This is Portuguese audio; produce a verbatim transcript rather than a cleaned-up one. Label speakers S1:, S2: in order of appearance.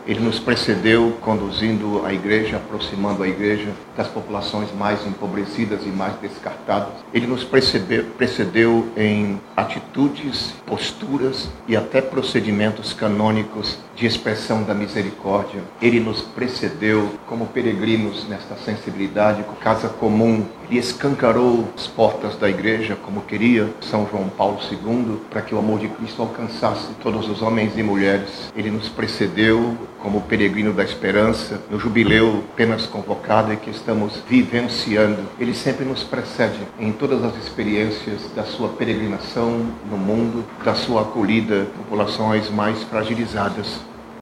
S1: Ele nos precedeu conduzindo a igreja, aproximando a igreja das populações mais empobrecidas e mais descartadas. Ele nos precedeu, precedeu em atitudes, posturas e até procedimentos canônicos de expressão da misericórdia. Ele nos precedeu como peregrinos nesta sensibilidade, com casa comum. Ele escancarou as portas da igreja, como queria São João Paulo segundo, para que o amor de Cristo alcançasse todos os homens e mulheres. Ele nos precedeu como peregrino da esperança, no jubileu apenas convocado e que estamos vivenciando. Ele sempre nos precede em todas as experiências da sua peregrinação no mundo, da sua acolhida a populações mais fragilizadas.